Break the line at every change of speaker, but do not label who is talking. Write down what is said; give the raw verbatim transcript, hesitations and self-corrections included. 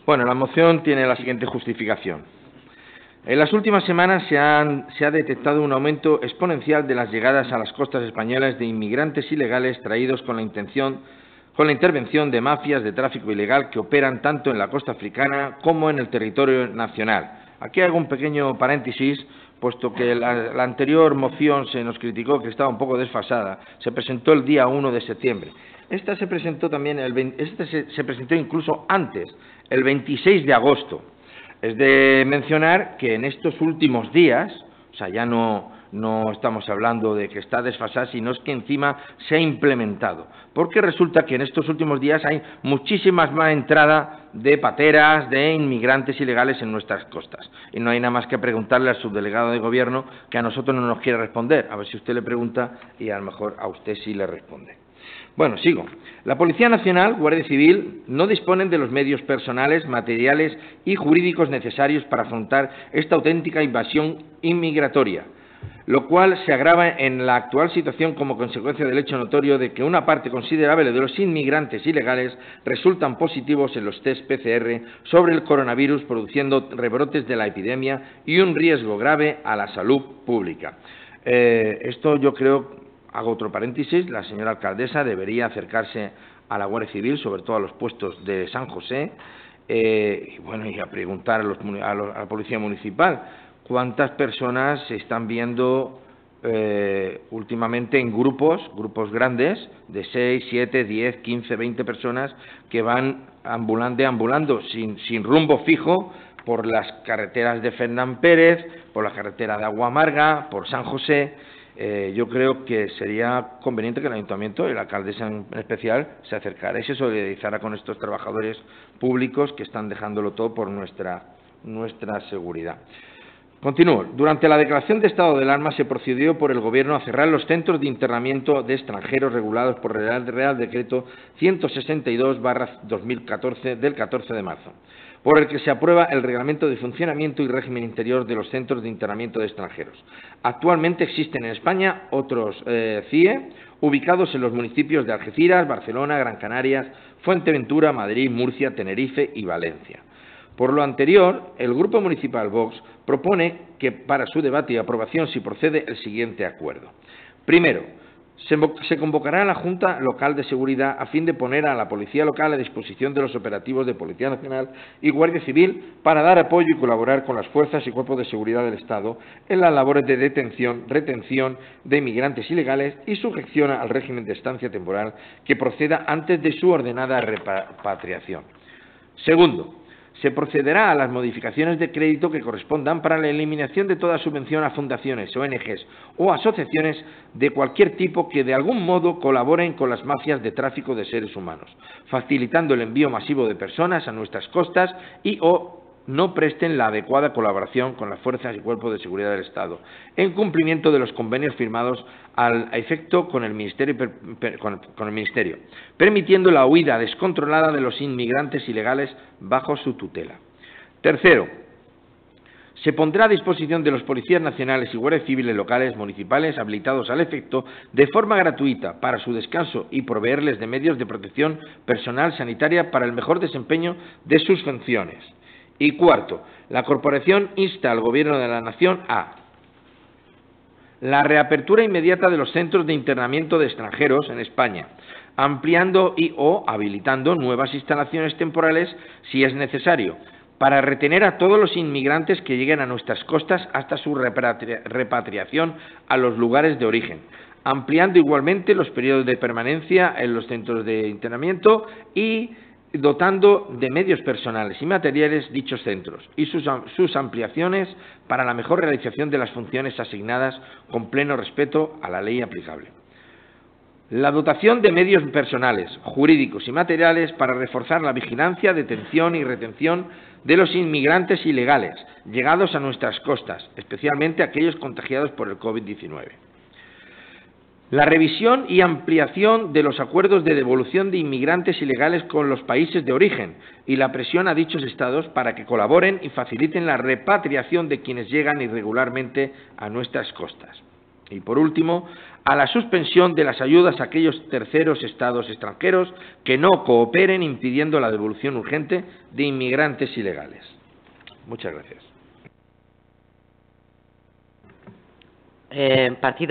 Bueno, la moción tiene la siguiente justificación. En las últimas semanas se, han, se ha detectado un aumento exponencial de las llegadas a las costas españolas de inmigrantes ilegales traídos con la intención, con la intervención de mafias de tráfico ilegal que operan tanto en la costa africana como en el territorio nacional. Aquí hago un pequeño paréntesis, puesto que la, la anterior moción se nos criticó que estaba un poco desfasada. Se presentó el día uno de septiembre. Esta se presentó también, el, esta se, se presentó incluso antes, el veintiséis de agosto. Es de mencionar que en estos últimos días, o sea, ya no, no estamos hablando de que está desfasada, sino es que encima se ha implementado. Porque resulta que en estos últimos días hay muchísimas más entradas de pateras, de inmigrantes ilegales en nuestras costas. Y no hay nada más que preguntarle al subdelegado de Gobierno, que a nosotros no nos quiere responder. A ver si usted le pregunta y a lo mejor a usted sí le responde. Bueno, sigo. La Policía Nacional, Guardia Civil, no disponen de los medios personales, materiales y jurídicos necesarios para afrontar esta auténtica invasión inmigratoria, lo cual se agrava en la actual situación como consecuencia del hecho notorio de que una parte considerable de los inmigrantes ilegales resultan positivos en los test P C R sobre el coronavirus, produciendo rebrotes de la epidemia y un riesgo grave a la salud pública. Eh, esto yo creo... Hago otro paréntesis, la señora alcaldesa debería acercarse a la Guardia Civil, sobre todo a los puestos de San José, eh, y, bueno, y a preguntar a, los, a, los, a la Policía Municipal cuántas personas se están viendo eh, últimamente en grupos, grupos grandes, de seis, siete, diez, quince, veinte personas que van ambulando, ambulando sin, sin rumbo fijo por las carreteras de Fernán Pérez, por la carretera de Agua Amarga, por San José. Eh, yo creo que sería conveniente que el Ayuntamiento y la alcaldesa en especial se acercara y se solidarizara con estos trabajadores públicos que están dejándolo todo por nuestra, nuestra seguridad. Continúo. Durante la declaración de estado de alarma se procedió por el Gobierno a cerrar los centros de internamiento de extranjeros regulados por el Real Decreto ciento sesenta y dos barra dos mil catorce del catorce de marzo, por el que se aprueba el Reglamento de Funcionamiento y Régimen Interior de los Centros de Internamiento de Extranjeros. Actualmente existen en España otros eh, C I E ubicados en los municipios de Algeciras, Barcelona, Gran Canarias, Fuerteventura, Madrid, Murcia, Tenerife y Valencia. Por lo anterior, el Grupo Municipal Vox propone que para su debate y aprobación si procede el siguiente acuerdo. Primero, Se, se convocará a la Junta Local de Seguridad a fin de poner a la Policía Local a disposición de los operativos de Policía Nacional y Guardia Civil para dar apoyo y colaborar con las fuerzas y cuerpos de seguridad del Estado en las labores de detención, retención de inmigrantes ilegales y sujeción al régimen de estancia temporal que proceda antes de su ordenada repatriación. Segundo, se procederá a las modificaciones de crédito que correspondan para la eliminación de toda subvención a fundaciones, O N Ges o asociaciones de cualquier tipo que de algún modo colaboren con las mafias de tráfico de seres humanos, facilitando el envío masivo de personas a nuestras costas y o no presten la adecuada colaboración con las fuerzas y cuerpos de seguridad del Estado, en cumplimiento de los convenios firmados al efecto con el Ministerio, con, con el Ministerio, permitiendo la huida descontrolada de los inmigrantes ilegales bajo su tutela. Tercero, se pondrá a disposición de los policías nacionales y guardias civiles locales municipales habilitados al efecto de forma gratuita para su descanso y proveerles de medios de protección personal sanitaria para el mejor desempeño de sus funciones. Y cuarto, la Corporación insta al Gobierno de la Nación a la reapertura inmediata de los centros de internamiento de extranjeros en España, ampliando y o habilitando nuevas instalaciones temporales si es necesario, para retener a todos los inmigrantes que lleguen a nuestras costas hasta su repatria- repatriación a los lugares de origen, ampliando igualmente los periodos de permanencia en los centros de internamiento y dotando de medios personales y materiales dichos centros y sus, sus ampliaciones para la mejor realización de las funciones asignadas con pleno respeto a la ley aplicable. La dotación de medios personales, jurídicos y materiales para reforzar la vigilancia, detención y retención de los inmigrantes ilegales llegados a nuestras costas, especialmente aquellos contagiados por el COVID diecinueve. La revisión y ampliación de los acuerdos de devolución de inmigrantes ilegales con los países de origen y la presión a dichos estados para que colaboren y faciliten la repatriación de quienes llegan irregularmente a nuestras costas. Y, por último, a la suspensión de las ayudas a aquellos terceros estados extranjeros que no cooperen impidiendo la devolución urgente de inmigrantes ilegales. Muchas gracias.
Eh, partido